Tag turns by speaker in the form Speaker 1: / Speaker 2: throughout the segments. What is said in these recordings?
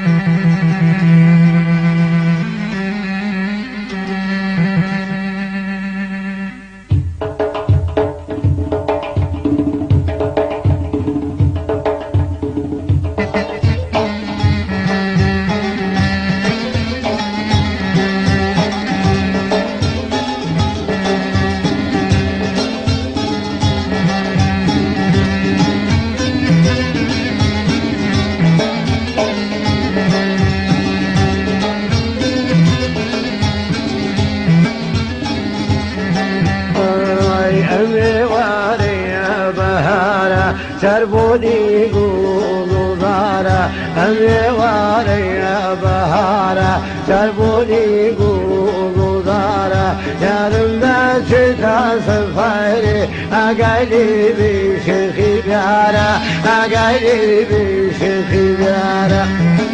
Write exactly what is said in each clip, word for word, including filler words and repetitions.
Speaker 1: تربودي قولوا ضارة أمي واريا بهارة تربودي قولوا ضارة يا رمضة شتا سفاري أقالي بشيخي بيارة أقالي بشيخي بيارة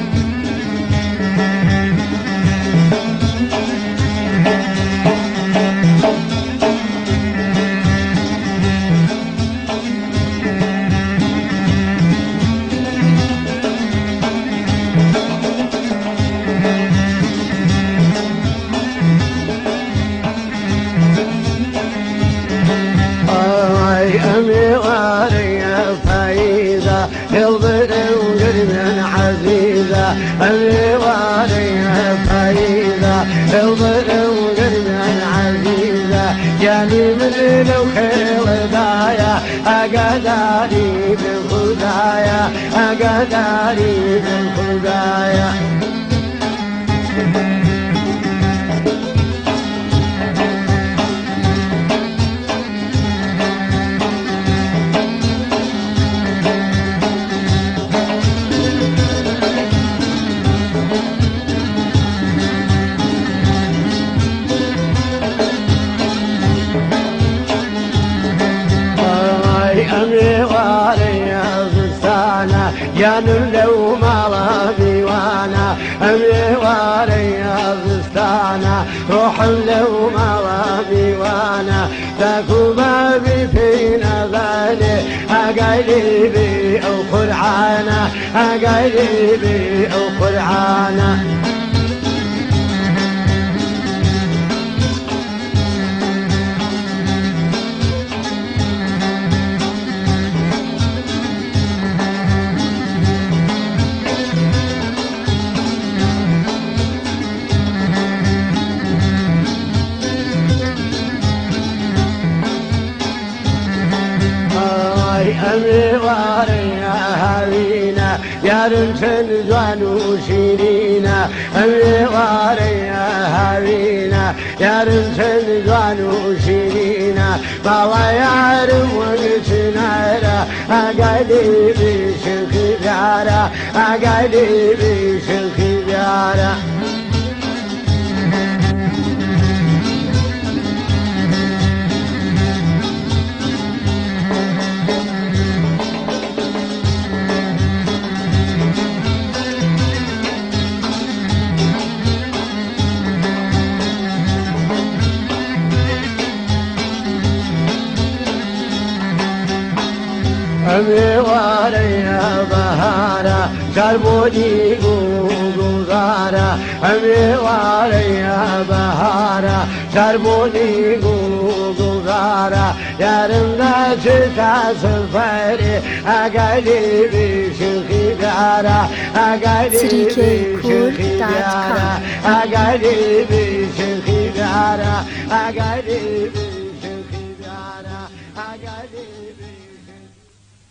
Speaker 1: أمي واريا فايدة يلضر وقرب عزيزة أمي واريا فايدة يلضر وقرب عزيزة جاني من لو خيل دايا أقداري بالخدايا أقداري بالخدايا أمي واريا غصانا جانم لو مالا ديوانا أمي واريا غصانا روح لو مالا ديوانا تاكو ما بي فينا ذالي أقالي بي أو قرعانا أقالي بي أو قرعانا أمي واريا هاوينا يا رمشن زوان وشيرينا أمي واريا هاوينا يا رمشن زوان وشيرينا والله يعرف وقتنا أقالي بشيخي بيارة أقالي بشيخي بيارة أمي واريا بهارة تربودي قولوا ضارة أمي واريا بهارة تربودي قولوا ضارة يا رمضة شتا سفاري أقالي بشيخي بيارة أقالي بشيخي بيارة أقالي بشيخي بيارة أقالي